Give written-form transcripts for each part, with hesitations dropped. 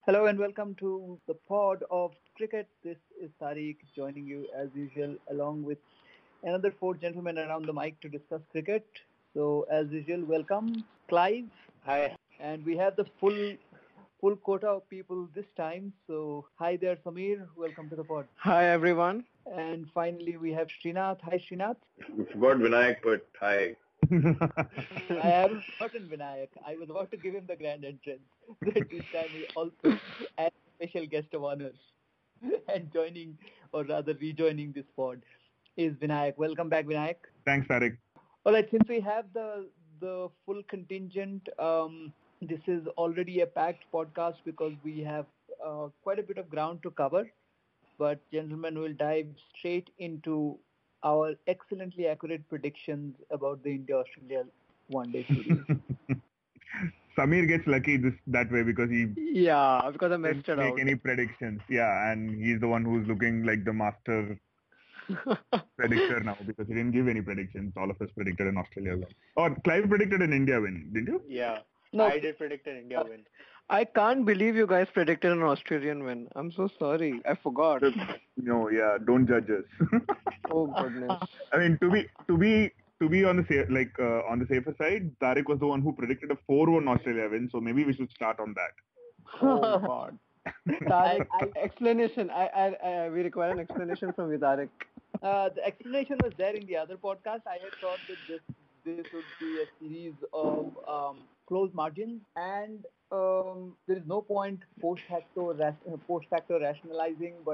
Hello and welcome to the pod of cricket. This is Tariq joining you as usual, along with another four gentlemen around the mic to discuss cricket. So, as usual, welcome Clive, Hi. and we have the full quota of people this time. So, hi there, Samir. Welcome to the pod. Hi everyone. And finally, we have Srinath. Hi, Srinath. We forgot Vinayak, but hi. I haven't forgotten Vinayak. I was about to give him the grand entrance. This time we also add a special guest of honor. And joining, or rather rejoining this pod, is Vinayak. Welcome back, Vinayak. Thanks, Tarek. All right, since we have the full contingent, this is already a packed podcast because we have quite a bit of ground to cover. But gentlemen, we'll dive straight into our excellently accurate predictions about the India-Australia one-day series. Samir gets lucky that way because he Yeah, because I messed didn't it make out. any predictions. Yeah, and he's the one who's looking like the master predictor now because he didn't give any predictions. All of us predicted an Australia win. Or Clive predicted an India win, didn't you? Yeah, No, I did predict an India win. I can't believe you guys predicted an Australian win. I'm so sorry. I forgot. No, yeah, don't judge us. Oh goodness. I mean, to be on the on the safer side, Tarek was the one who predicted a 4-1 Australia win. So maybe we should start on that. Oh god. Tarek, I explanation. We require an explanation from you, Tarek. the explanation was there in the other podcast. I had thought that this would be a series of close margins, and there is no point post facto rationalizing. But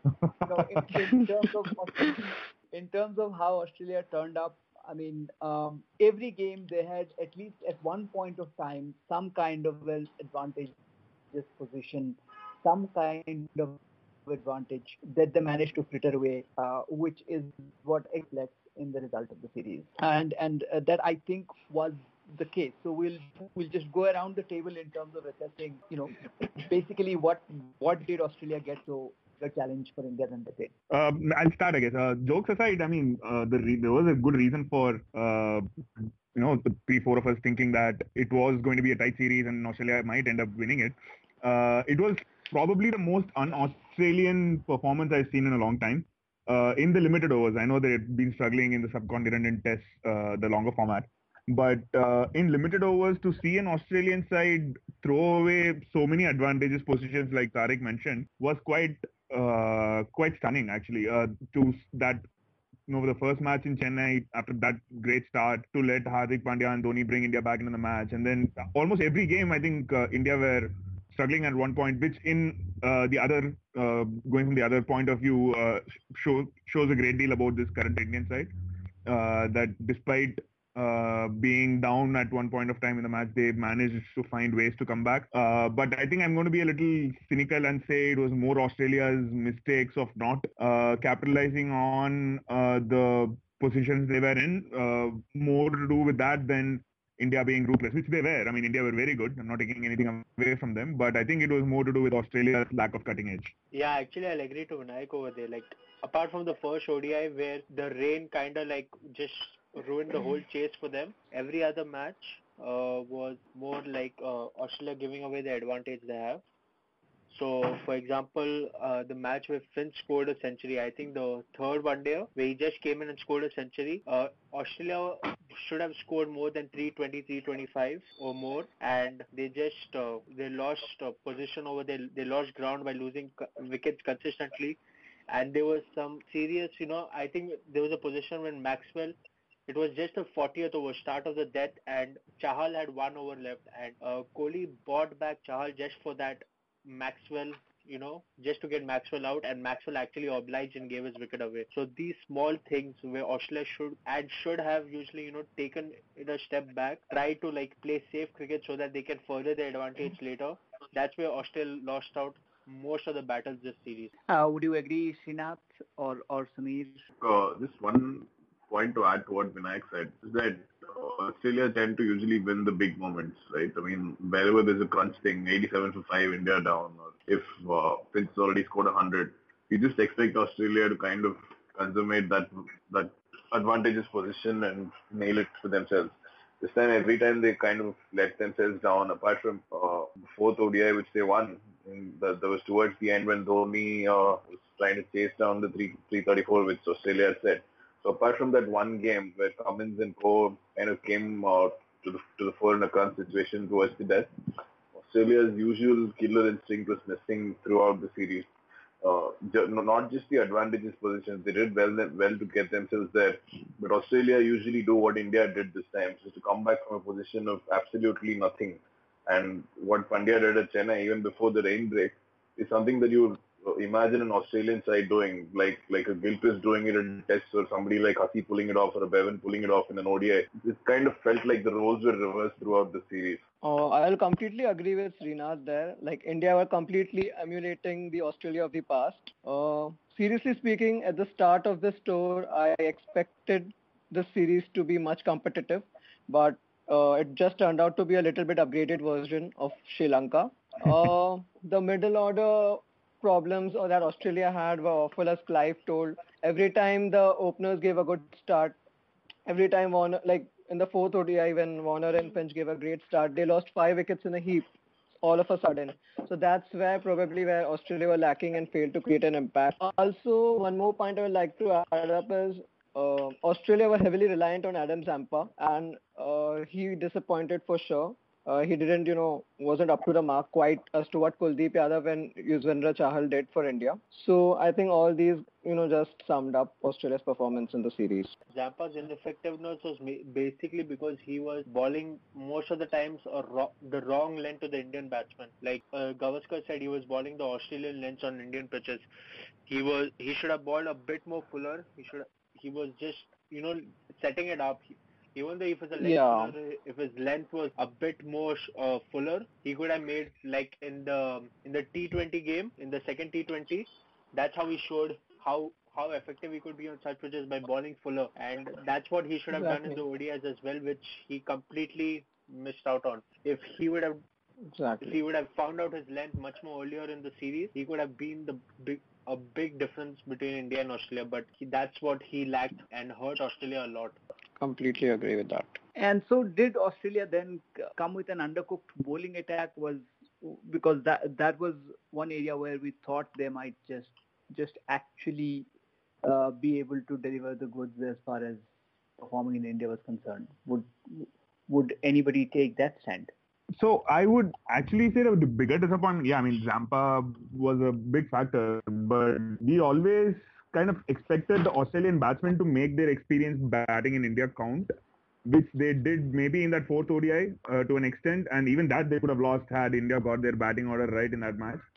in terms of how Australia turned up, I mean, every game they had at least at one point of time some kind of an advantageous position, some kind of advantage that they managed to fritter away, which is what reflects in the result of the series. And that I think was the case. So we'll just go around the table in terms of assessing, basically what did Australia get so bigger challenge for India than they did. I'll start, I guess. Jokes aside, I mean, there was a good reason for the three, four of us thinking that it was going to be a tight series and Australia might end up winning it. It was probably the most un-Australian performance I've seen in a long time. In the limited overs, I know they've been struggling in the subcontinent in tests, the longer format. But in limited overs, to see an Australian side throw away so many advantageous positions like Tariq mentioned was quite stunning actually. To that, the first match in Chennai after that great start to let Hardik Pandya and Dhoni bring India back into the match, and then almost every game I think India were struggling at one point, which in the other going from the other point of view shows a great deal about this current Indian side. That despite being down at one point of time in the match, they managed to find ways to come back. But I think I'm going to be a little cynical and say it was more Australia's mistakes of not capitalizing on the positions they were in, more to do with that than India being ruthless, which they were. I mean, India were very good. I'm not taking anything away from them, but I think it was more to do with Australia's lack of cutting edge. Yeah, actually, I'll agree to Vinayak over there. Like, apart from the first ODI where the rain kind of like just ruined the whole chase for them, every other match was more like Australia giving away the advantage they have. So, for example, the match where Finch scored a century, I think the third one day where he just came in and scored a century, Australia should have scored more than 320, 325 or more, and they just they lost position over there. They lost ground by losing wickets consistently, and there was some serious, I think there was a position when Maxwell. It was just the 40th over, start of the death, and Chahal had 1 over left, and Kohli bought back Chahal just for that Maxwell, just to get Maxwell out, and Maxwell actually obliged and gave his wicket away. So these small things where Australia should have usually, taken it a step back, try to like play safe cricket so that they can further their advantage later. That's where Australia lost out most of the battles this series. Would you agree, Srinath or Samir? Just one point to add to what Vinayak said is that Australia tend to usually win the big moments, right? I mean, wherever there's a crunch thing, 87 for 5, India down, or if Finch has already scored 100, you just expect Australia to kind of consummate that advantageous position and nail it for themselves. This time, every time they kind of let themselves down, apart from the fourth ODI which they won, That was towards the end when Dhoni was trying to chase down the 334, which Australia had set. So apart from that one game where Cummins and Co kind of came to the fore in a current situation towards the death, Australia's usual killer instinct was missing throughout the series. Not just the advantages positions, they did well to get themselves there. But Australia usually do what India did this time, so to come back from a position of absolutely nothing. And what Pandya did at Chennai even before the rain break is something that you imagine an Australian side doing, like a Gilchrist doing it in tests or somebody like Hussey pulling it off or a Bevan pulling it off in an ODI. It kind of felt like the roles were reversed throughout the series. I'll completely agree with Srinath there. Like India were completely emulating the Australia of the past. Seriously speaking, at the start of this tour, I expected the series to be much competitive, but it just turned out to be a little bit upgraded version of Sri Lanka. The middle order problems that Australia had were awful, as Clive told. Every time the openers gave a good start, every time Warner, like in the fourth ODI when Warner and Finch gave a great start, they lost 5 wickets in a heap all of a sudden. So that's where Australia were lacking and failed to create an impact. Also, one more point I would like to add up is Australia were heavily reliant on Adam Zampa, and he disappointed for sure. He didn't, wasn't up to the mark quite as to what Kuldeep Yadav and Yuzvendra Chahal did for India. So I think all these, just summed up Australia's performance in the series. Zampa's ineffectiveness was basically because he was bowling most of the times the wrong length to the Indian batsman. Like Gavaskar said, he was bowling the Australian lengths on Indian pitches. He should have bowled a bit more fuller. He was just setting it up. Even though if his length was a bit more fuller, he could have made, like in the T20 game, in the second T20. That's how he showed how effective he could be on such pitches, by bowling fuller, and that's what he should have done in the ODIs as well, which he completely missed out on. If he would have found out his length much more earlier in the series, he could have been a big difference between India and Australia, but that's what he lacked and hurt Australia a lot. Completely agree with that. And so did Australia then come with an undercooked bowling attack? Because that was one area where we thought they might just actually be able to deliver the goods as far as performing in India was concerned. Would anybody take that stand? So I would actually say that the bigger disappointment, Zampa was a big factor, but we always kind of expected the Australian batsmen to make their experience batting in India count, which they did maybe in that fourth ODI to an extent, and even that they could have lost had India got their batting order right in that match.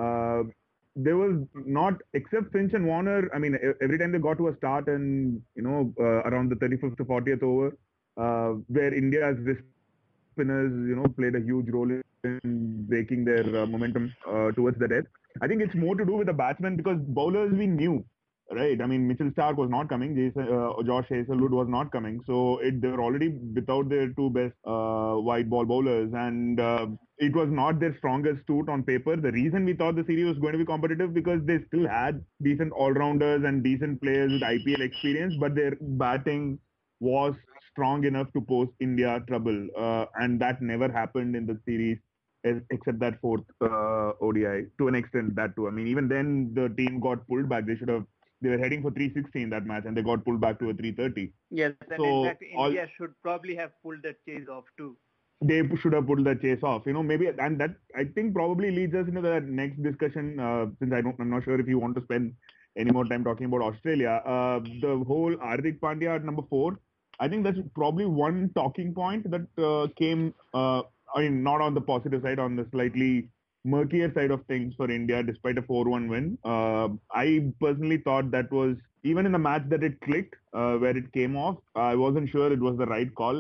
There was not, except Finch and Warner, every time they got to a start and, around the 35th to 40th over, where India's wrist spinners, played a huge role in breaking their momentum towards the death. I think it's more to do with the batsmen, because bowlers we knew, right? Mitchell Starc was not coming. Josh Hazlewood was not coming. So they were already without their two best white ball bowlers, and it was not their strongest suit on paper. The reason we thought the series was going to be competitive, because they still had decent all-rounders and decent players with IPL experience, but their batting was strong enough to pose India trouble, and that never happened in the series, except that fourth ODI, to an extent, that too. Even then the team got pulled back. They were heading for 360 in that match, and they got pulled back to a 330. Yes, and in fact, India should probably have pulled that chase off too. They should have pulled that chase off, maybe, and that I think probably leads us into the next discussion. Since I'm not sure if you want to spend any more time talking about Australia. The whole Hardik Pandya at number 4, I think that's probably one talking point that came. Not on the positive side, on the slightly murkier side of things for India, despite a 4-1 win. I personally thought that was, even in the match that it clicked, where it came off, I wasn't sure it was the right call.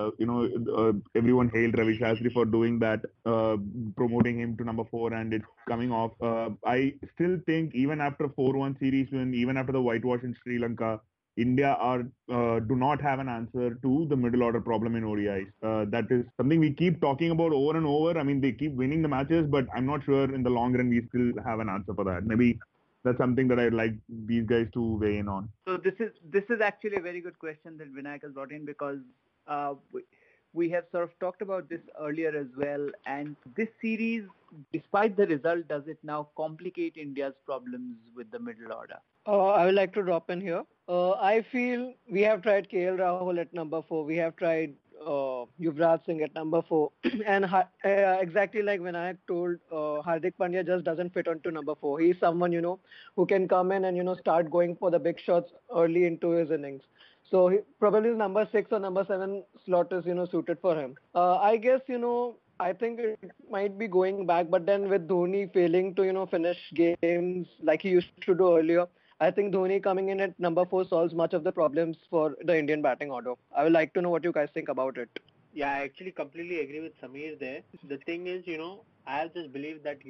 Everyone hailed Ravi Shastri for doing that, promoting him to number 4, and it's coming off. I still think even after a 4-1 series win, even after the whitewash in Sri Lanka, India do not have an answer to the middle order problem in ODIs. That is something we keep talking about over and over. They keep winning the matches, but I'm not sure in the long run we still have an answer for that. Maybe that's something that I'd like these guys to weigh in on. So this is actually a very good question that Vinayak has brought in, because we have sort of talked about this earlier as well. And this series, despite the result, does it now complicate India's problems with the middle order? I would like to drop in here. I feel we have tried KL Rahul at number 4. We have tried Yuvraj Singh at number 4. And exactly like when I told, Hardik Pandya just doesn't fit onto number 4. He's someone, who can come in and, start going for the big shots early into his innings. So probably the number 6 or number 7 slot is, suited for him. I guess, I think it might be going back, but then with Dhoni failing to, finish games like he used to do earlier, I think Dhoni coming in at number 4 solves much of the problems for the Indian batting order. I would like to know what you guys think about it. Yeah, I actually completely agree with Samir there. The thing is, I just believe that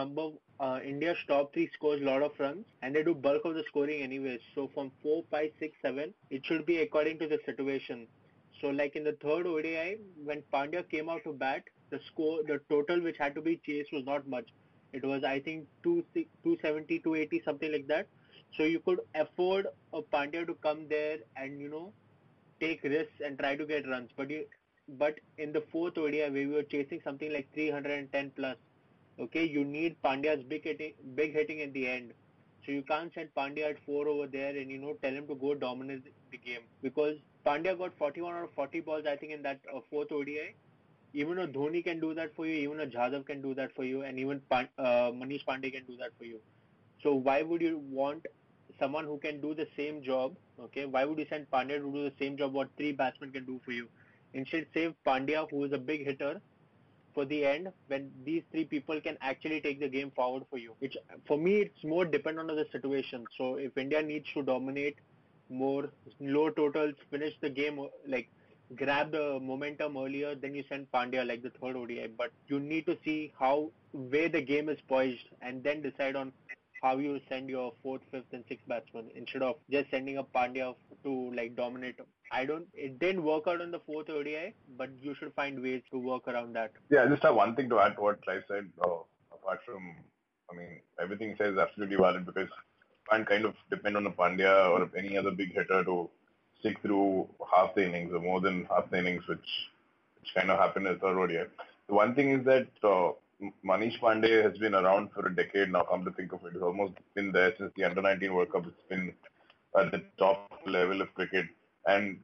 India's top 3 scores a lot of runs and they do bulk of the scoring anyways. So from 4, 5, 6, 7, it should be according to the situation. So like in the third ODI, when Pandya came out to bat, the total which had to be chased was not much. It was, I think, 270, 280, something like that. So you could afford a Pandya to come there and, take risks and try to get runs. But in the fourth ODI, where we were chasing something like 310 plus, okay, you need Pandya's big hitting at the end. So you can't send Pandya at 4 over there and tell him to go dominate the game, because Pandya got 41 out of 40 balls, I think, in that fourth ODI. Even a Dhoni can do that for you, even a Jadhav can do that for you, and even Manish Pandey can do that for you. So why would you want someone who can do the same job? Okay, why would you send Pandya to do the same job what 3 batsmen can do for you? Instead, save Pandya, who is a big hitter, for the end, when these 3 people can actually take the game forward for you. For me, it's more dependent on the situation. So if India needs to dominate more, low totals, finish the game, like grab the momentum earlier, then you send Pandya like the third ODI. But you need to see where the game is poised and then decide on how you send your 4th, 5th and 6th batsman instead of just sending a Pandya to like dominate. It didn't work out on the 4th ODI, but you should find ways to work around that. Yeah, I just have one thing to add to what Clive said. Apart from, everything he says is absolutely valid, because you can't kind of depend on a Pandya or any other big hitter to stick through half the innings or more than half the innings, which kind of happened in the third ODI. The one thing is that Manish Pandey has been around for a decade now, come to think of it. He's almost been there since the Under-19 World Cup. It's been at the top level of cricket. And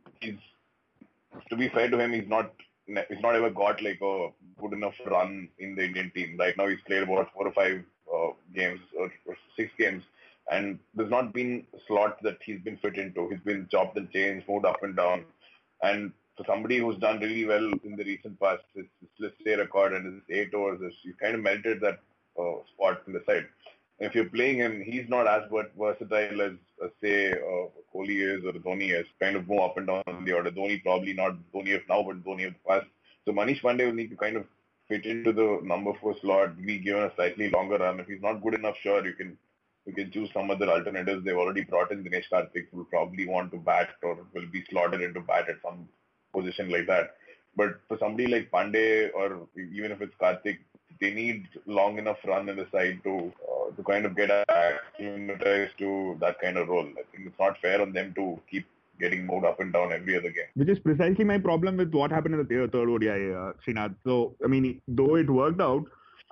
to be fair to him, he's not ever got like a good enough run in the Indian team. Right now he's played about 4 or 5 games or 6 games. And there's not been slots that he's been fit into. He's been chopped and changed, moved up and down. And for somebody who's done really well in the recent past, his let's say record and his 8 overs, he kind of melted that spot in the side. And if you're playing him, he's not as versatile as say Kohli is or Dhoni is. Kind of go up and down the order. Dhoni probably not Dhoni of now, but Dhoni of the past. So Manish Pandey will need to kind of fit into the number 4 slot, be given a slightly longer run. If he's not good enough, sure, you can choose some other alternatives. They've already brought in Dinesh Karthik, who will probably want to bat or will be slotted into bat at some position like that. But for somebody like Pandey, or even if it's Karthik, they need long enough run in the side to kind of get acclimatized to that kind of role. I think it's not fair on them to keep getting moved up and down every other game. Which is precisely my problem with what happened in the third ODI, Srinath. So, though it worked out,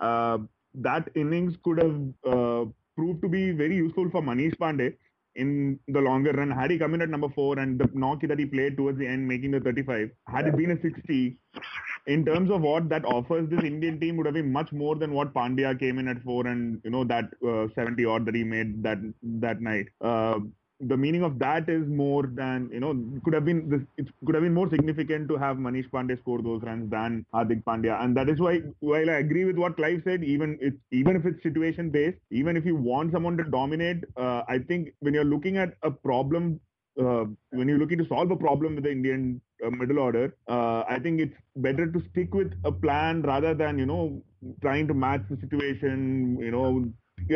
that innings could have proved to be very useful for Manish Pandey in the longer run. Had he come in at number 4 and the knock that he played towards the end, making the 35, had it been a 60, in terms of what that offers this Indian team, would have been much more than what Pandya came in at 4 and that 70 odd that he made that night. The meaning of that is more than it could have been more significant to have Manish Pandey score those runs than Hardik Pandya, and that is why, while I agree with what Clive said, even if it's situation based, even if you want someone to dominate, I think when you're looking at a problem, when you're looking to solve a problem with the Indian middle order, I think it's better to stick with a plan rather than trying to match the situation.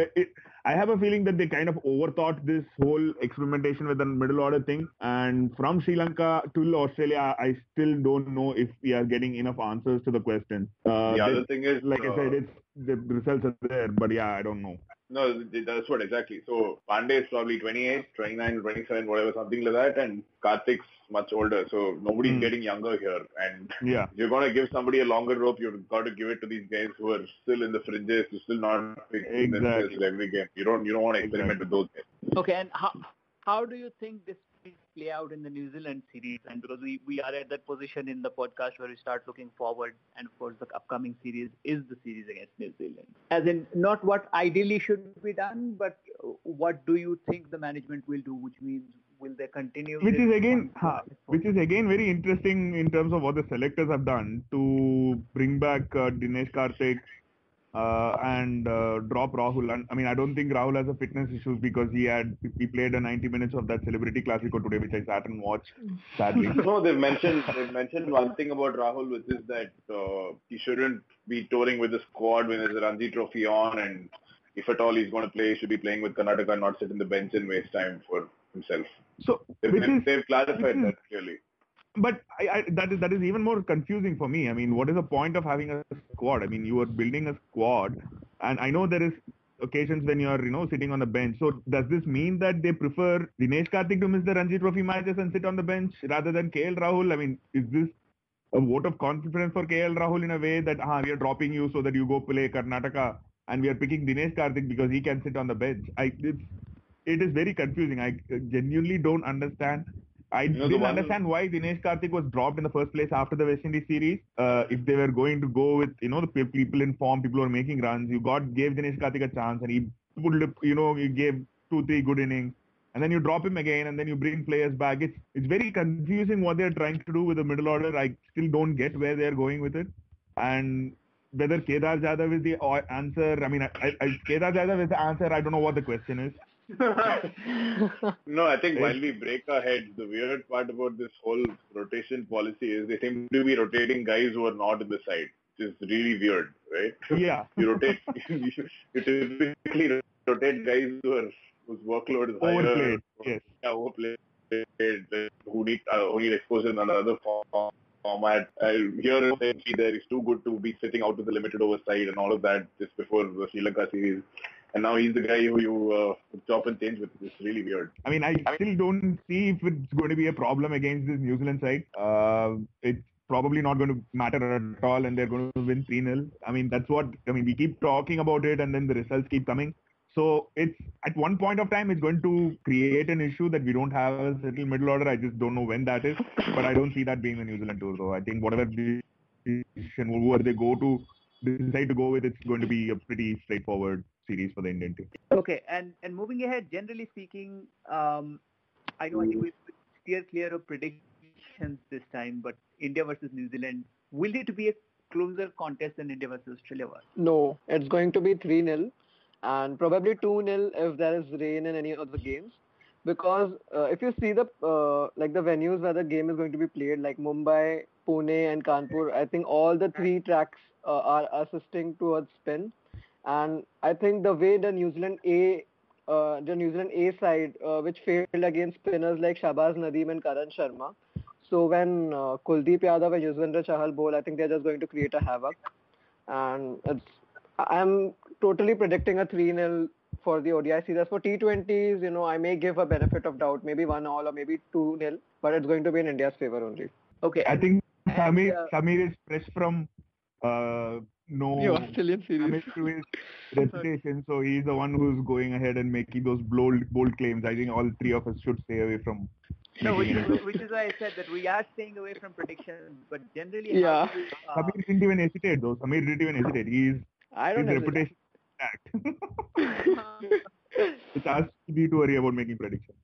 I have a feeling that they kind of overthought this whole experimentation with the middle order thing. And from Sri Lanka to Australia, I still don't know if we are getting enough answers to the question. The other thing is, like I said, the results are there, but yeah, I don't know. No, that's what exactly. So Pandey is probably 28, 29, 27, whatever, something like that, and Karthik's much older. So nobody's getting younger here. And Yeah. if you're going to give somebody a longer rope, you've got to give it to these guys who are still in the fringes, who still not picking themselves in every game. You don't want to experiment with those guys. Okay, and how do you think this will play out in the New Zealand series? And because we are at that position in the podcast where we start looking forward, and of course the upcoming series is the series against New Zealand. As in, not what ideally should be done, but what do you think the management will do? Which means, will they continue? Which is again very interesting in terms of what the selectors have done to bring back Dinesh Karthik and drop Rahul. And I mean, I don't think Rahul has a fitness issues because he played a 90 minutes of that Celebrity Classico today, which I sat and watched. Sadly. No, they've mentioned one thing about Rahul, which is that he shouldn't be touring with the squad when there's a Ranji Trophy on, and if at all he's going to play, he should be playing with Karnataka, not sit in the bench and waste time for himself. So they've clarified that clearly. But that is even more confusing for me. I mean, what is the point of having a squad? I mean, you are building a squad, and I know there is occasions when you are sitting on the bench. So does this mean that they prefer Dinesh Karthik to miss the Ranji Trophy matches and sit on the bench rather than KL Rahul? I mean, is this a vote of confidence for KL Rahul in a way that we are dropping you so that you go play Karnataka, and we are picking Dinesh Karthik because he can sit on the bench? It is very confusing. I genuinely don't understand. I didn't understand why Dinesh Karthik was dropped in the first place after the West Indies series. If they were going to go with the people in form, people who are making runs, gave Dinesh Karthik a chance, and he gave 2-3 good innings, and then you drop him again, and then you bring players back. It's very confusing what they're trying to do with the middle order. I still don't get where they're going with it, and whether Kedar Jadhav is the answer. I mean, Kedar Jadhav is the answer. I don't know what the question is. No, I think while we break our heads, the weird part about this whole rotation policy is they seem to be rotating guys who are not in the side, which is really weird, right? Yeah. You typically rotate guys whose workload is higher. Overplayed. Yes. Yeah, overplayed. Who need exposure in another format. Here there is too good to be sitting out with the limited oversight and all of that just before the Sri Lanka series. And now he's the guy who you chop and change with. It's really weird. I mean, I still don't see if it's going to be a problem against this New Zealand side. It's probably not going to matter at all, and they're going to win 3-0. I mean, we keep talking about it, and then the results keep coming. So it's at one point of time, it's going to create an issue that we don't have a settled middle order. I just don't know when that is, but I don't see that being the New Zealand tour. So I think whatever decision, whoever they decide to go with, it's going to be a pretty straightforward series for the Indian team. Okay, and moving ahead, generally speaking, I know I think we steer clear of predictions this time, but India versus New Zealand, will it be a closer contest than India versus Australia was? No, it's going to be 3-0 and probably 2-0 if there is rain in any of the games. Because if you see the venues where the game is going to be played, like Mumbai, Pune and Kanpur, I think all the 3 tracks are assisting towards spin. And I think the way the New Zealand A side, which failed against spinners like Shahbaz Nadeem and Karan Sharma. So when Kuldeep Yadav and Yuzvendra Chahal bowl, I think they're just going to create a havoc. And I'm totally predicting a 3-0 for the ODI series. For T20s, I may give a benefit of doubt, maybe 1-1 or maybe 2-0, but it's going to be in India's favor only. Okay. I think Samir is fresh from the Australian series to his reputation, so he's the one who's going ahead and making those bold claims. I think all 3 of us should stay away from. No, which is why I said that we are staying away from predictions, but generally, Samir didn't even hesitate though. Samir didn't even hesitate. His reputation is intact. It's asked me to worry about making predictions.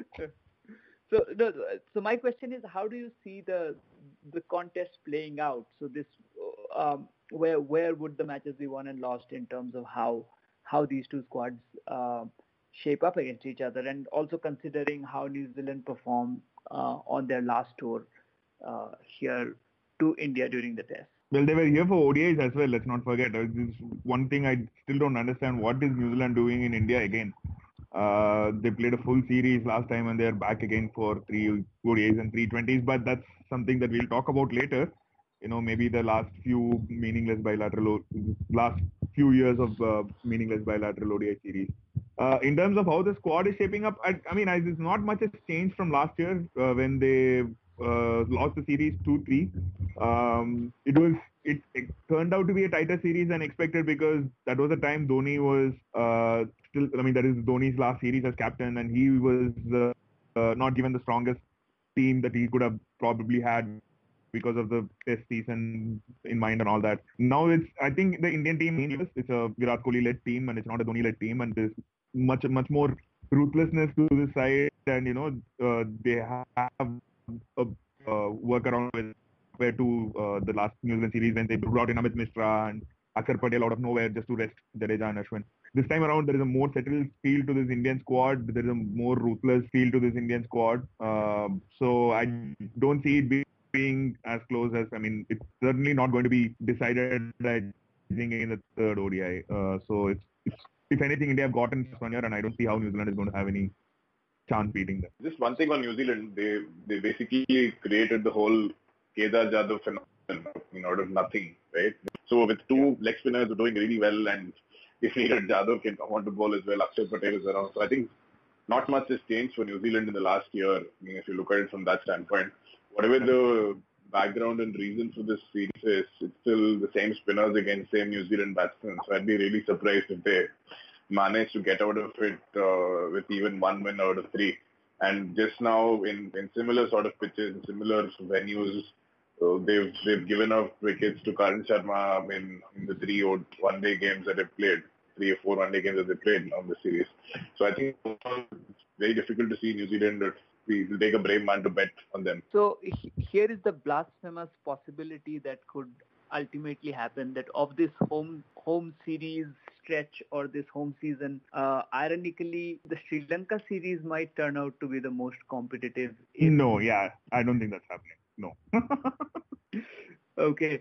So my question is, how do you see the contest playing out? So this, where would the matches be won and lost in terms of how these 2 squads shape up against each other, and also considering how New Zealand performed on their last tour here to India during the test? Well, they were here for ODIs as well. Let's not forget. This one thing I still don't understand. What is New Zealand doing in India again? They played a full series last time and they're back again for 3 ODIs and 3 20s, but that's something that we'll talk about later. Maybe the last few meaningless last few years of meaningless bilateral ODI series. In terms of how the squad is shaping up, there's not much has changed from last year when they lost the series 2-3. It turned out to be a tighter series than expected because that was the time Dhoni was still. That is Dhoni's last series as captain, and he was not given the strongest team that he could have probably had because of the test season in mind and all that. Now I think the Indian team, it's a Virat Kohli led team and it's not a Dhoni led team, and there's much more ruthlessness to the side, and they have a workaround with compared to the last New Zealand series when they brought in Amit Mishra and Akshar Patel out of nowhere just to rest Jadeja and Ashwin. This time around, there is a more settled feel to this Indian squad. There is a more ruthless feel to this Indian squad. So I don't see it being as close as, it's certainly not going to be decided, I think, in the third ODI. So it's if anything, India have gotten this one year, and I don't see how New Zealand is going to have any chance beating them. Just one thing on New Zealand, they basically created the whole Kedar Jadhav phenomenon out of nothing, right? So with two leg spinners doing really well, and if needed, Jadhav can come on to bowl as well. Akshar Patel is around. So I think not much has changed for New Zealand in the last year. If you look at it from that standpoint, whatever the background and reason for this series is, it's still the same spinners against same New Zealand batsmen. So I'd be really surprised if they manage to get out of it with even one win out of three. And just now in similar sort of pitches, in similar venues, they've given up wickets to Karan Sharma in the 3 one-day games that they've played, 3 or 4 one-day games that they played on the series. So I think it's very difficult to see New Zealand. It will take a brave man to bet on them. So here is the blasphemous possibility that could ultimately happen, that of this home series stretch or this home season, ironically, the Sri Lanka series might turn out to be the most competitive. No, yeah, I don't think that's happening. No. Okay.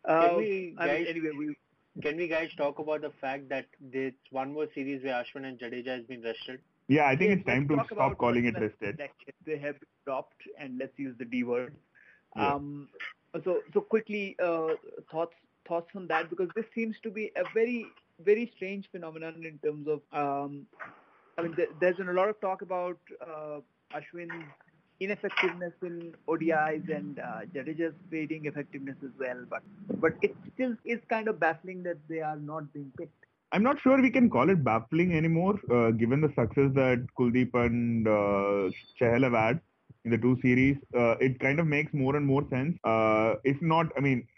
Can we guys talk about the fact that there's one more series where Ashwin and Jadeja has been rested? Yeah, I think it's time to stop calling it rested. They have dropped, and let's use the D word. Yeah. So quickly, thoughts on that, because this seems to be a very, very strange phenomenon in terms of. There's been a lot of talk about Ashwin's ineffectiveness in ODIs and Jadeja's fading effectiveness as well, but it still is kind of baffling that they are not being picked. I'm not sure we can call it baffling anymore, given the success that Kuldeep and Chahal have had in the 2 series. It kind of makes more and more sense. If not,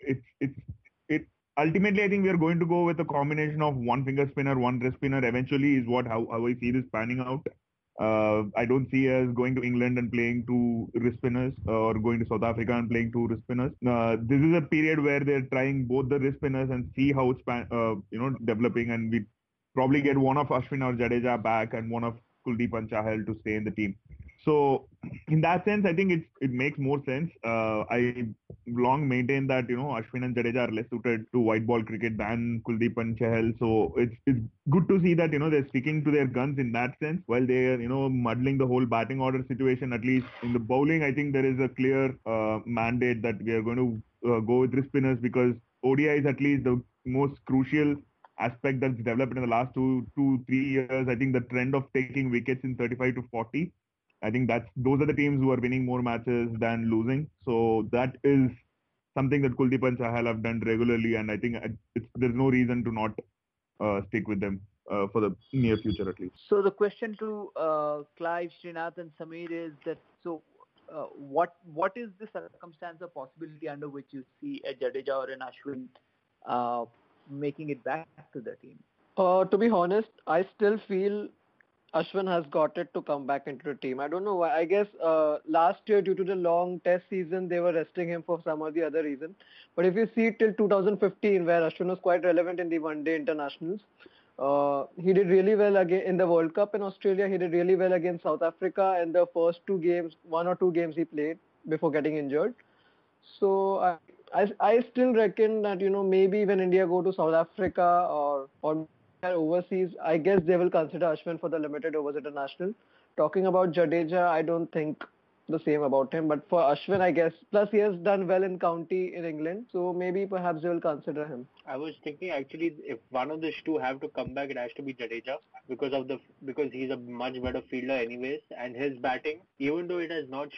it ultimately, I think we are going to go with a combination of one finger spinner, one wrist spinner. Eventually, is how I see this panning out. I don't see us going to England and playing 2 wrist spinners or going to South Africa and playing 2 wrist spinners. This is a period where they're trying both the wrist spinners and see how it's developing, and we probably get one of Ashwin or Jadeja back and one of Kuldeep and Chahal to stay in the team. So in that sense, I think it makes more sense. I long maintained that Ashwin and Jadeja are less suited to white ball cricket than Kuldeep and Chahal. So it's good to see that they're sticking to their guns in that sense, while they're muddling the whole batting order situation. At least in the bowling, I think there is a clear mandate that we are going to go with wrist spinners, because ODI is at least the most crucial aspect that's developed in the last 2-3 years. I think the trend of taking wickets in 35 to 40. I think those are the teams who are winning more matches than losing. So that is something that Kuldeep and Chahal have done regularly, and I think there's no reason to not stick with them for the near future at least. So the question to Clive, Srinath and Sameer is that, what is the circumstance or possibility under which you see a Jadeja or an Ashwin making it back to the team? To be honest, I still feel Ashwin has got it to come back into the team. I don't know why. I guess last year, due to the long test season, they were resting him for some or the other reason. But if you see till 2015, where Ashwin was quite relevant in the one-day internationals, he did really well again in the World Cup in Australia. He did really well against South Africa in the first 2 games, 1 or 2 games he played before getting injured. So I still reckon that maybe when India go to South Africa or overseas, I guess they will consider Ashwin for the limited overs international. Talking about Jadeja, I don't think the same about him. But for Ashwin, I guess, plus he has done well in county in England, so maybe perhaps they will consider him. I was thinking actually if one of these two have to come back, it has to be Jadeja because he's a much better fielder anyways, and his batting, even though it has not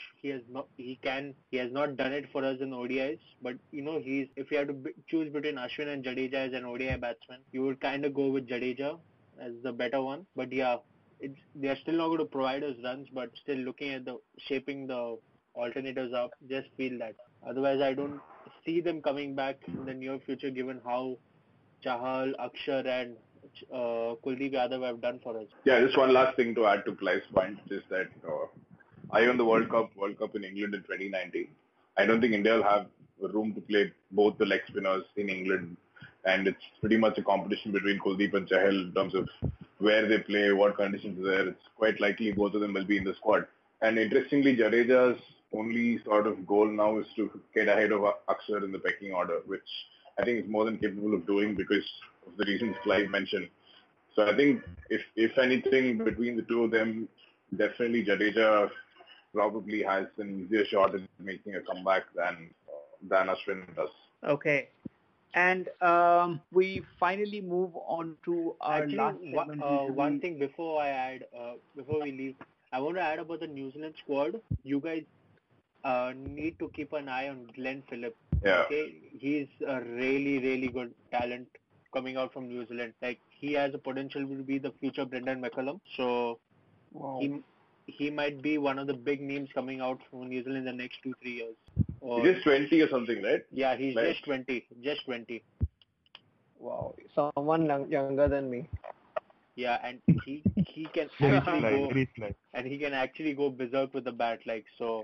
he has not done it for us in ODIs, but he's if you have to choose between Ashwin and Jadeja as an ODI batsman, you would kind of go with Jadeja as the better one. But yeah, they're still not going to provide us runs, but still looking at the shaping the alternatives up, just feel that. Otherwise, I don't see them coming back in the near future, given how Chahal, Akshar, and Kuldeep Yadav have done for us. Yeah, just one last thing to add to Clive's point is that I won the World Cup in England in 2019. I don't think India will have room to play both the leg spinners in England, and it's pretty much a competition between Kuldeep and Chahal in terms of where they play, what conditions are there. It's quite likely both of them will be in the squad. And interestingly, Jadeja's only sort of goal now is to get ahead of Akshar in the pecking order, which I think is more than capable of doing because of the reasons Clive mentioned. So I think if anything between the two of them, definitely Jadeja probably has an easier shot at making a comeback than Ashwin does. Okay. And we finally move on to our last segment. One thing before we leave, I want to add about the New Zealand squad. You guys need to keep an eye on Glenn Phillips. Yeah. Okay, he's a really, really good talent coming out from New Zealand. Like he has a potential to be the future Brendan McCullum. So Wow. he might be one of the big names coming out from New Zealand in the next 2-3 years. He's just 20 or something, right? Yeah, he's Right. just 20. Wow, someone younger than me. Yeah, and he can actually go and he can actually go berserk with the bat. Like so,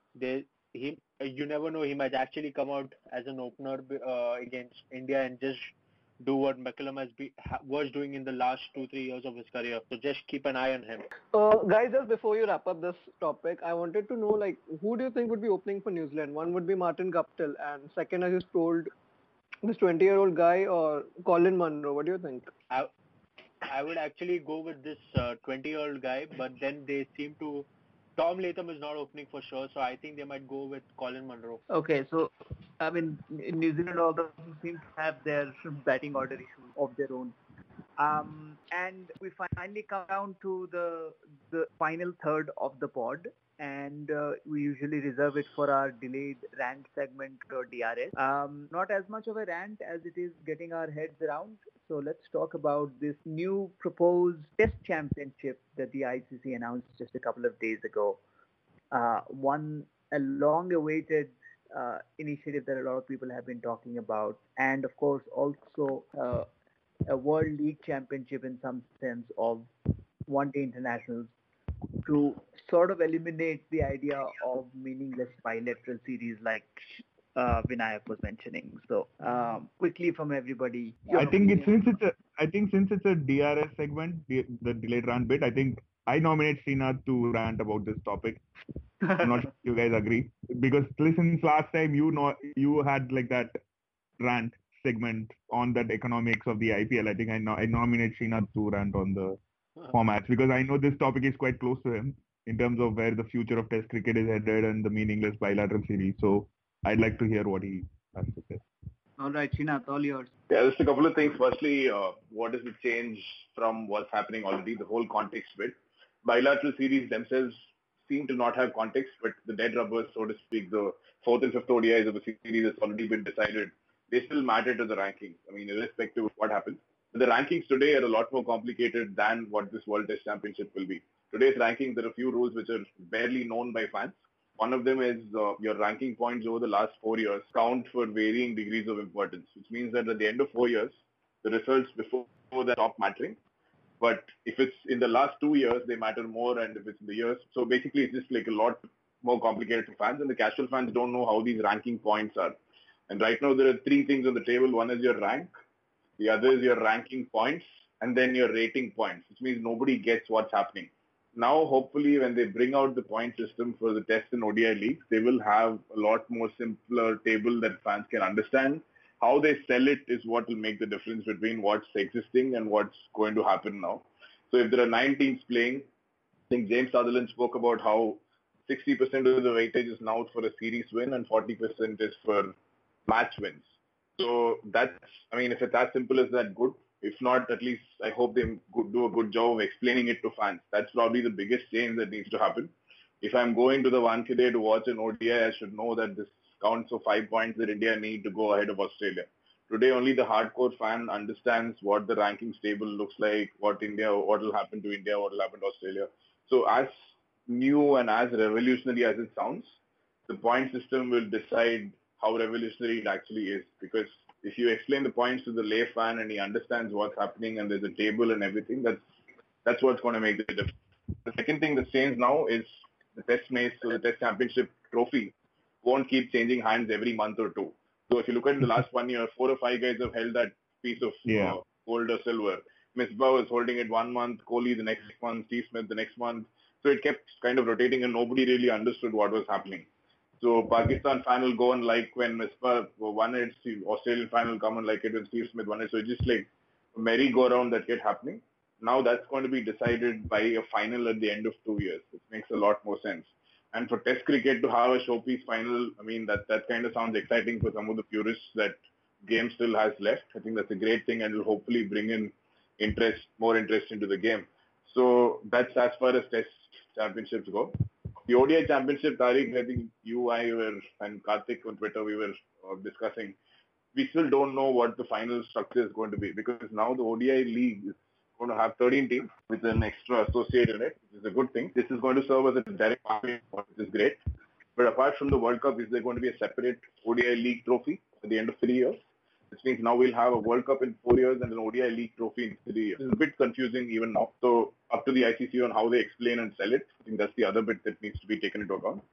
you never know, he might actually come out as an opener against India and just do what McCullum was doing in the last 2-3 years of his career. So just keep an eye on him. Guys, just before you wrap up this topic, I wanted to know, like, who do you think would be opening for New Zealand? One would be Martin Guptill, and second, as you told, this 20-year-old guy or Colin Munro. What do you think? I would actually go with this 20-year-old guy, but then they seem to. Tom Latham is not opening for sure, so I think they might go with Colin Munro. Okay, so I mean, in New Zealand, all of them seem to have their batting order issues of their own. And we finally come down to the final third of the pod, and we usually reserve it for our delayed rant segment or DRS. Not as much of a rant as it is getting our heads around. So let's talk about this new proposed Test Championship that the ICC announced just a couple of days ago. A long-awaited initiative that a lot of people have been talking about, and of course also a World League Championship in some sense of one-day internationals to sort of eliminate the idea of meaningless bilateral series like Vinayak was mentioning. So quickly from everybody. I think since it's a DRS segment, the delayed rant bit, I think I nominate Srinath to rant about this topic. I'm not sure if you guys agree, because since last time you had like that rant segment on that economics of the IPL. I think I nominate Srinath to rant on the formats because I know this topic is quite close to him in terms of where the future of Test cricket is headed and the meaningless bilateral series. So I'd like to hear what he has to say. All right, Srinath, all yours. Yeah, just a couple of things. Firstly, what is the change from what's happening already, the whole context bit. Bilateral series themselves seem to not have context, but the dead rubbers, so to speak, the fourth and fifth ODIs of a series has already been decided. They still matter to the rankings. I mean, irrespective of what happens. But the rankings today are a lot more complicated than what this World Test Championship will be. Today's rankings, there are a few rules which are barely known by fans. One of them is your ranking points over the last 4 years count for varying degrees of importance, which means that at the end of 4 years, the results before that stop mattering. But if it's in the last 2 years, they matter more, and if it's in the years, so basically it's just like a lot more complicated for fans, and the casual fans don't know how these ranking points are. And right now there are 3 things on the table. One is your rank, the other is your ranking points, and then your rating points, which means nobody gets what's happening. Now, hopefully, when they bring out the point system for the Test and ODI leagues, they will have a lot more simpler table that fans can understand. How they sell it is what will make the difference between what's existing and what's going to happen now. So if there are 9 teams playing, I think James Sutherland spoke about how 60% of the weightage is now for a series win and 40% is for match wins. So that's, I mean, if it's as simple as that, good. If not, at least I hope they do a good job of explaining it to fans. That's probably the biggest change that needs to happen. If I'm going to the Wankhede to watch an ODI, I should know that this counts for 5 points that India need to go ahead of Australia. Today, only the hardcore fan understands what the rankings table looks like, what will happen to India, what will happen to Australia. So as new and as revolutionary as it sounds, the point system will decide how revolutionary it actually is. Because if you explain the points to the lay fan and he understands what's happening and there's a table and everything, that's what's going to make the difference. The second thing that's changed now is the Test Match, so the Test Championship trophy won't keep changing hands every month or two. So if you look at the last 1 year, 4 or 5 guys have held that piece of gold or silver. Misbah was holding it 1 month, Kohli the next month, Steve Smith the next month. So it kept kind of rotating and nobody really understood what was happening. So Pakistan fan will go and like when Misbah won it, Australian fan will come and like it when Steve Smith won it. So it's just like a merry-go-round that kept happening. Now that's going to be decided by a final at the end of 2 years, which makes a lot more sense. And for Test cricket to have a showpiece final, I mean, that kind of sounds exciting for some of the purists that game still has left. I think that's a great thing and will hopefully bring in more interest into the game. So that's as far as Test championships go. The ODI championship, Tariq, I think you, I were, and Karthik on Twitter, we were discussing. We still don't know what the final structure is going to be because now the ODI league is going to have 13 teams with an extra associate in it, which is a good thing. This is going to serve as a direct market, which is great. But apart from the World Cup, is there going to be a separate ODI league trophy at the end of 3 years? Which means now we'll have a World Cup in 4 years and an ODI league trophy in 3 years. It's a bit confusing even now. So up to the ICC on how they explain and sell it. I think that's the other bit that needs to be taken into account.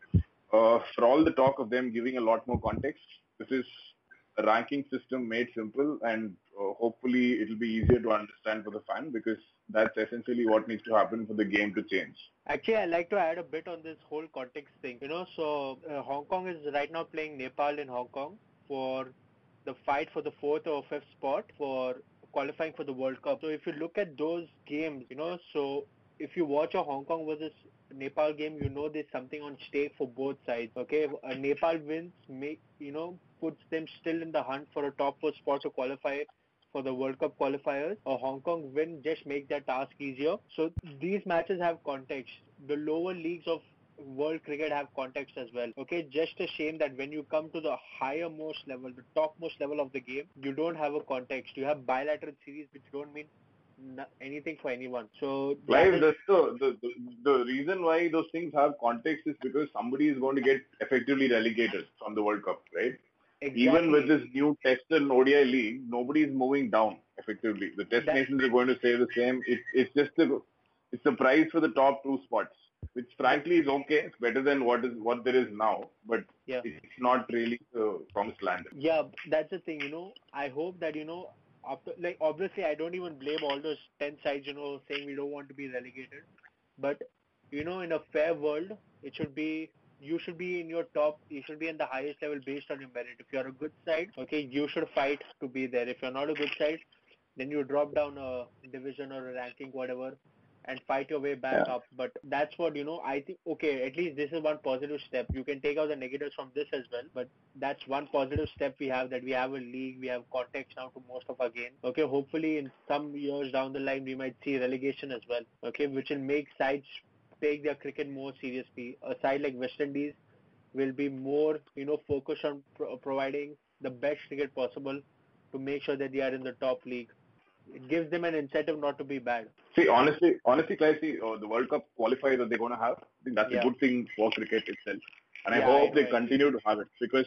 For all the talk of them giving a lot more context, this is a ranking system made simple and hopefully it'll be easier to understand for the fan because that's essentially what needs to happen for the game to change. Actually, I'd like to add a bit on this whole context thing. So Hong Kong is right now playing Nepal in Hong Kong for the fight for the 4th or 5th spot for qualifying for the World Cup. So if you look at those games, so if you watch a Hong Kong versus Nepal game, there's something on stake for both sides. Okay, a Nepal wins puts them still in the hunt for a top 4 spot to qualify for the World Cup qualifiers. A Hong Kong win just makes that task easier. So these matches have context. The lower leagues of world cricket have context as well. Okay, just a shame that when you come to the higher-most level, the topmost level of the game, you don't have a context. You have bilateral series which don't mean anything for anyone. So Clive, that's the reason why those things have context is because somebody is going to get effectively relegated from the World Cup, right? Exactly. Even with this new Test and ODI league, nobody is moving down effectively. The Test nations are going to stay the same. It's just it's the prize for the top 2 spots, which frankly is okay. It's better than what there is now, but it's not really promised land. Yeah, that's the thing. I hope that after, like, obviously I don't even blame all those 10 sides, saying we don't want to be relegated. But, in a fair world, you should be in your top, you should be in the highest level based on your merit. If you're a good side, okay, you should fight to be there. If you're not a good side, then you drop down a division or a ranking, whatever, and fight your way back up. But that's what, I think, okay, at least this is one positive step. You can take out the negatives from this as well, but that's one positive step we have, that we have a league, we have context now to most of our games. Okay, hopefully in some years down the line, we might see relegation as well, okay, which will make sides take their cricket more seriously. A side like West Indies will be more, focused on providing the best cricket possible to make sure that they are in the top league. It gives them an incentive not to be bad. See, honestly, Clive, the World Cup qualifier that they're going to have, I think that's a good thing for cricket itself. And I hope they continue to have it because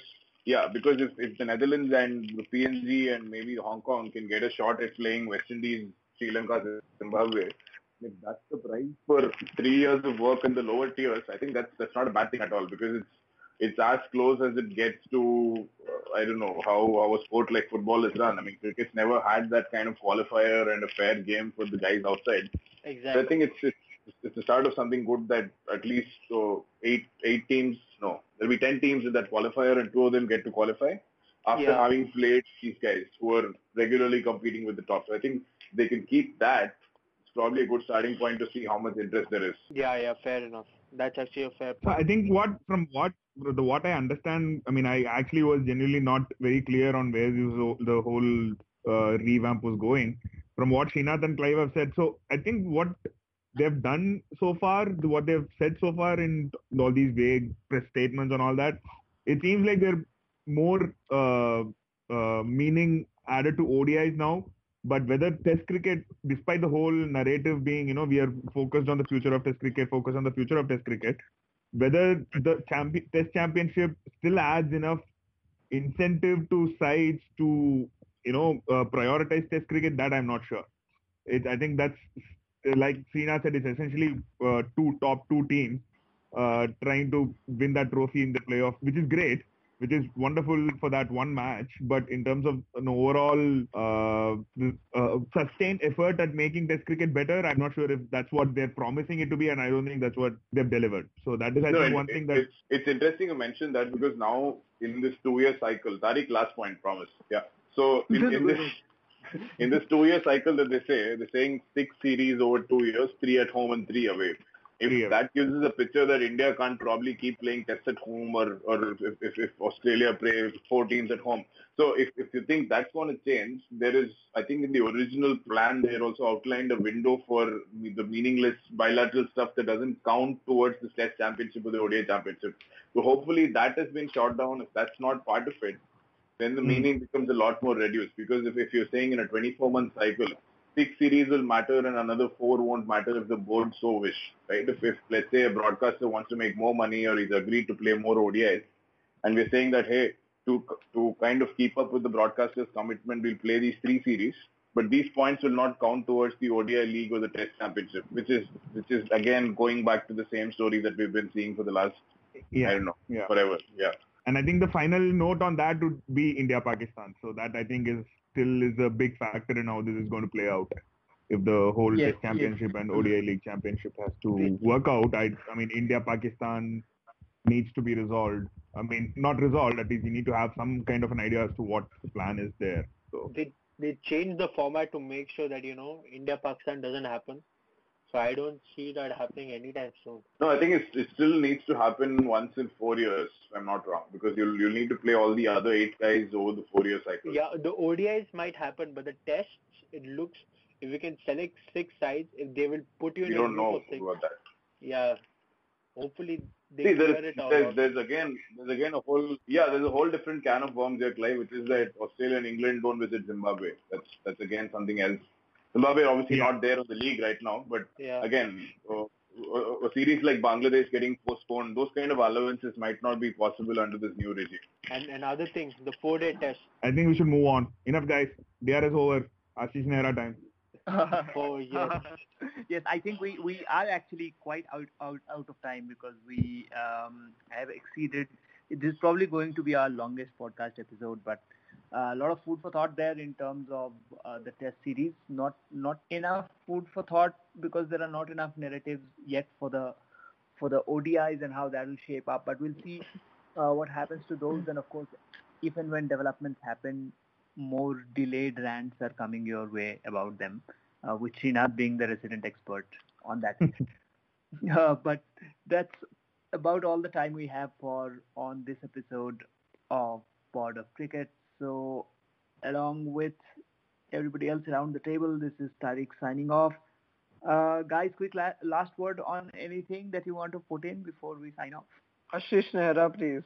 if the Netherlands and the PNG and maybe Hong Kong can get a shot at playing West Indies, Sri Lanka, Zimbabwe, if that's the price for 3 years of work in the lower tiers, I think that's not a bad thing at all because it's as close as it gets to, I don't know, how a sport like football is run. I mean, cricket's never had that kind of qualifier and a fair game for the guys outside. Exactly. So I think it's the start of something good that at least eight teams, no, there'll be 10 teams in that qualifier and 2 of them get to qualify after having played these guys who are regularly competing with the top. So I think they can keep that. It's probably a good starting point to see how much interest there is. Yeah, fair enough. That's actually a fair So point. I think what I understand, I mean, I actually was genuinely not very clear on where the whole revamp was going. From what Srinath and Clive have said, so I think what they've done so far, what they've said so far in all these vague press statements and all that, it seems like they're more meaning added to ODIs now. But whether Test cricket, despite the whole narrative being, we are focused on the future of Test cricket, focused on the future of Test cricket, whether the Test championship still adds enough incentive to sides to, prioritize Test cricket, that I'm not sure. I think that's like Srinath said, it's essentially top two teams trying to win that trophy in the playoff, which is great, which is wonderful for that one match. But in terms of an overall sustained effort at making Test cricket better, I'm not sure if that's what they're promising it to be, and I don't think that's what they've delivered. So that is, I think, one thing that it's interesting you mentioned that, because now in this 2-year cycle, Tariq, last point, promise. Yeah. So in this 2-year cycle that they're saying 6 series over 2 years, 3 at home and 3 away. If that gives us a picture that India can't probably keep playing tests at home, or if Australia play 4 teams at home. So if you think that's going to change, there is, I think in the original plan, they also outlined a window for the meaningless bilateral stuff that doesn't count towards the Test Championship or the ODI Championship. So hopefully that has been shot down. If that's not part of it, then the meaning becomes a lot more reduced. Because if you're saying in a 24-month cycle, 6 series will matter and another 4 won't matter if the board so wish, right? If let's say a broadcaster wants to make more money or he's agreed to play more ODIs, and we're saying that, hey, to kind of keep up with the broadcaster's commitment, we'll play these 3 series, but these points will not count towards the ODI league or the Test Championship, which is again going back to the same story that we've been seeing for the last, forever. Yeah. And I think the final note on that would be India-Pakistan. So that, I think, is a big factor in how this is going to play out. If the whole Test Championship and ODI League Championship has to work out, I mean, India-Pakistan needs to be resolved. I mean, not resolved, at least you need to have some kind of an idea as to what the plan is there. So They changed the format to make sure that, India-Pakistan doesn't happen. So I don't see that happening anytime soon. No, I think it still needs to happen once in 4 years, if I'm not wrong, because you'll need to play all the other 8 guys over the 4-year cycle. Yeah, the ODIs might happen, but the tests, it looks, if we can select 6 sides, if they will put you in a group of 6. We don't know about that. Yeah, hopefully they clear it out. There's again a whole, there's a whole different can of worms here, Clive, which is that Australia and England don't visit Zimbabwe. That's again something else. Zimbabwe obviously not there on the league right now, but again, a series like Bangladesh getting postponed, those kind of allowances might not be possible under this new regime. And another thing, the 4-day test. I think we should move on. Enough, guys. DRS over. Ashish Nehra time. Oh, yes. Yes, I think we are actually quite out of time, because we have exceeded. This is probably going to be our longest podcast episode, but a lot of food for thought there in terms of the Test series. Not enough food for thought, because there are not enough narratives yet for the ODIs and how that will shape up. But we'll see what happens to those. And of course, if and when developments happen, more delayed rants are coming your way about them, with Srinath being the resident expert on that. But that's about all the time we have on this episode of Pod of Cricket. So, along with everybody else around the table, this is Tariq signing off. Guys, quick last word on anything that you want to put in before we sign off. Ashish Nehra, please.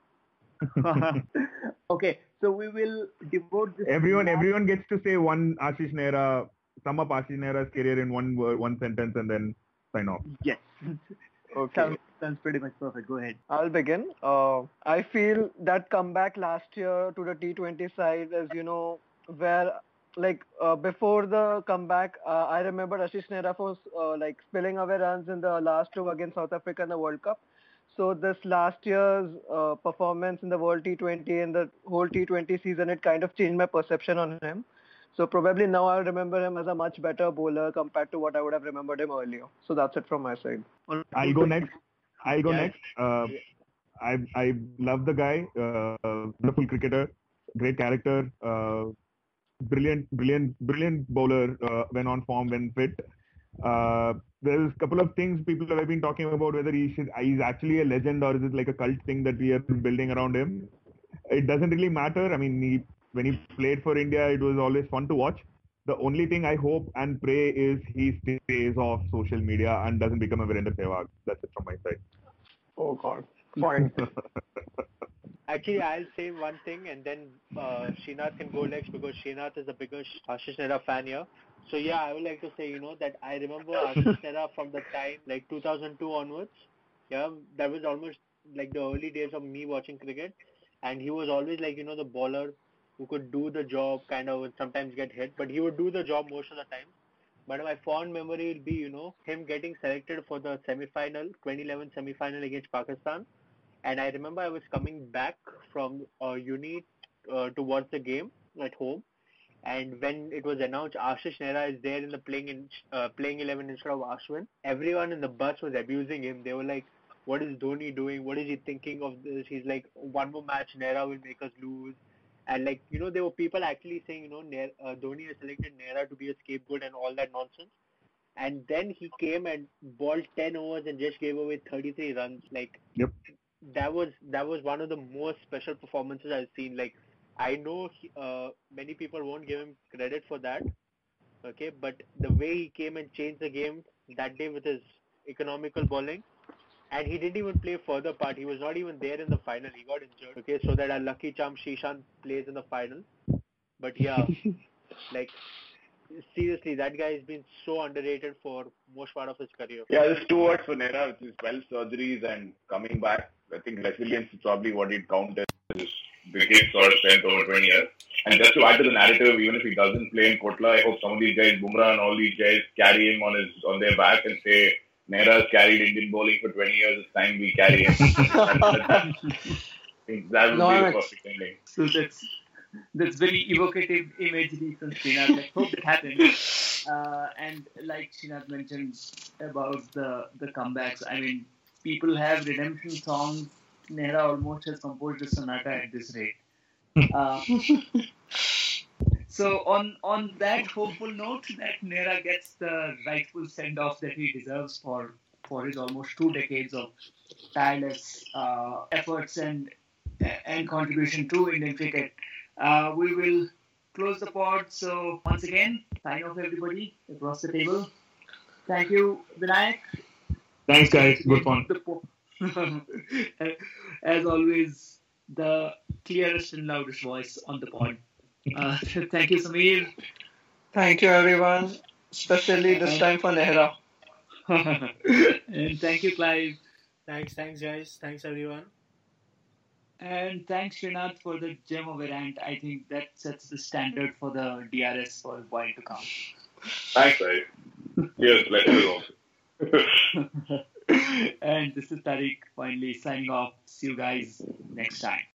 Okay, so we will devote this. Everyone gets to say one Ashish Nehra, sum up Ashish Nehra's career in one sentence, and then sign off. Yes. Okay. Sounds pretty much perfect. Go ahead. I'll begin. I feel that comeback last year to the T20 side, as you know, where before the comeback, I remember Ashish Nehra was spilling away runs in the last over against South Africa in the World Cup. So this last year's performance in the World T20 and the whole T20 season, it kind of changed my perception on him. So probably now I remember him as a much better bowler compared to what I would have remembered him earlier. So that's it from my side. I'll go next. I love the guy. Wonderful cricketer, great character, brilliant bowler when on form, when fit. There's a couple of things people have been talking about whether he's actually a legend or is it like a cult thing that we are building around him. It doesn't really matter. I mean, when he played for India, it was always fun to watch. The only thing I hope and pray is he stays off social media and doesn't become a Virender Sehwag. That's it from my side. Oh God. Point. Actually, I'll say one thing and then Srinath can go next because Srinath is the biggest Ashish Nehra fan here. So yeah, I would like to say, that I remember Ashish Nehra from the time like 2002 onwards. Yeah, that was almost like the early days of me watching cricket. And he was always like, the bowler who could do the job, kind of would sometimes get hit, but he would do the job most of the time. But my fond memory will be, him getting selected for the semi-final, 2011 semi-final against Pakistan. And I remember I was coming back from uni to watch the game at home. And when it was announced Ashish Nehra is there in the playing 11 instead of Ashwin, everyone in the bus was abusing him. They were like, "What is Dhoni doing? What is he thinking of this?" He's like, "One more match, Nehra will make us lose." And there were people actually saying, Dhoni has selected Nehra to be a scapegoat and all that nonsense. And then he came and bowled 10 overs and just gave away 33 runs. Yep. That was one of the most special performances I've seen. I know many people won't give him credit for that, okay, but the way he came and changed the game that day with his economical bowling, and he didn't even play further part. He was not even there in the final. He got injured, okay, so that our lucky charm Srishant plays in the final. But yeah, seriously, that guy has been so underrated for most part of his career. Yeah, there's 2 words for Nehra, which is 12 surgeries and coming back. I think resilience is probably what he'd count as biggest sort of strength over 20 years. And just to add to the narrative, even if he doesn't play in Kotla, I hope some of these guys, Bumrah and all these guys, carry him on their back and say, Nehra's carried Indian bowling for 20 years, it's time we carry him. I think that would be the perfect ending. So that's very evocative imagery from Srinath. Let's hope it happens. And like Srinath mentioned about the comebacks, I mean, people have redemption songs. Nehra almost has composed a sonata at this rate. So on that hopeful note, that Nehra gets the rightful send-off that he deserves for his almost 2 decades of tireless efforts and contribution to Indian cricket. We will close the pod. So once again, sign off everybody across the table. Thank you, Vinayak. Thanks, guys. Good fun. As always, the clearest and loudest voice on the pod. Thank you, Samir. Thank you, everyone. Especially this time for Nehra. And thank you, Clive. Thanks, guys. Thanks, everyone. And thanks, Srinath, for the gem of a rant. I think that sets the standard for the DRS for a while to come. Thanks, guys. Cheers, let's go. And this is Tariq finally signing off. See you guys next time.